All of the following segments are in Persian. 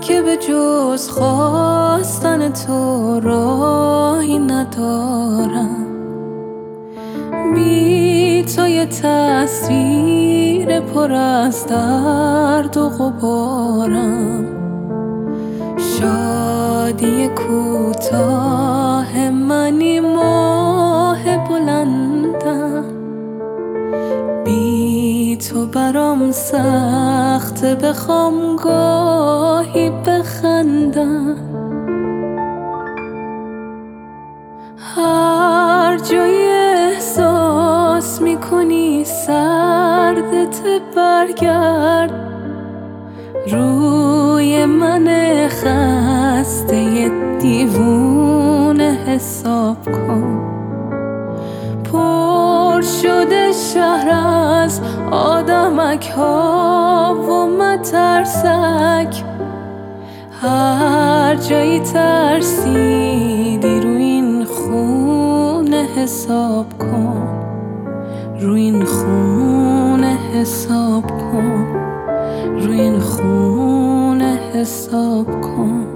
که به جز خواستن تو راهی ندارم. بی تو یه تصویر پر از درد و غبارم. شادی کوتاه منی، ماه بلندم. بی تو برام سخته بخوام گاهی بخندم. هر جای احساس میکنی سردت برگرد. روی من خسته دیوونه حساب کن. پر شده شهر از آدمک ها و مترسک. هر جایی ترسیدی رو این خونه حساب کن. رو این خونه حساب کن. رو این خونه حساب کن.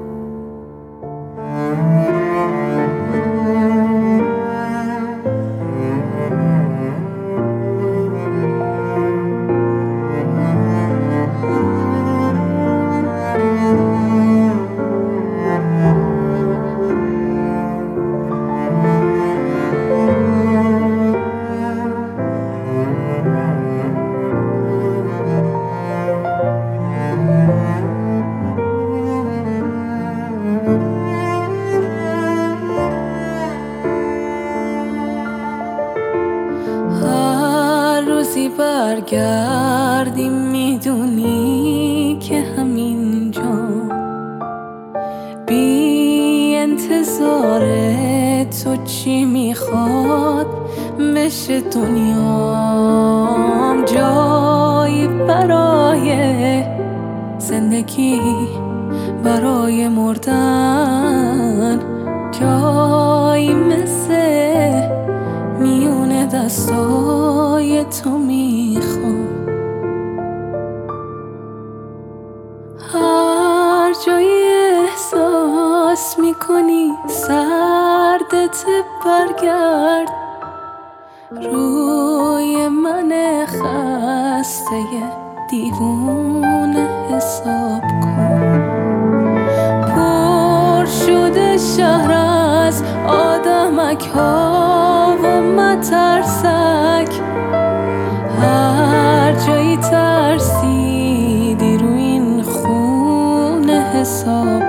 روزی برگردی میدونی که همینجا بی انتظار تو چی میخواد بشه دنیام. جایی برای زندگی، برای مردن، جایی مثل میونه دستای تو میخوام. هر جایی احساس میکنی سردت برگرد. روی من خسته دیوونه حساب کن. پر شده شهر از آدمک ها و مترسک. هر جایی ترسیدی رو این خونه حساب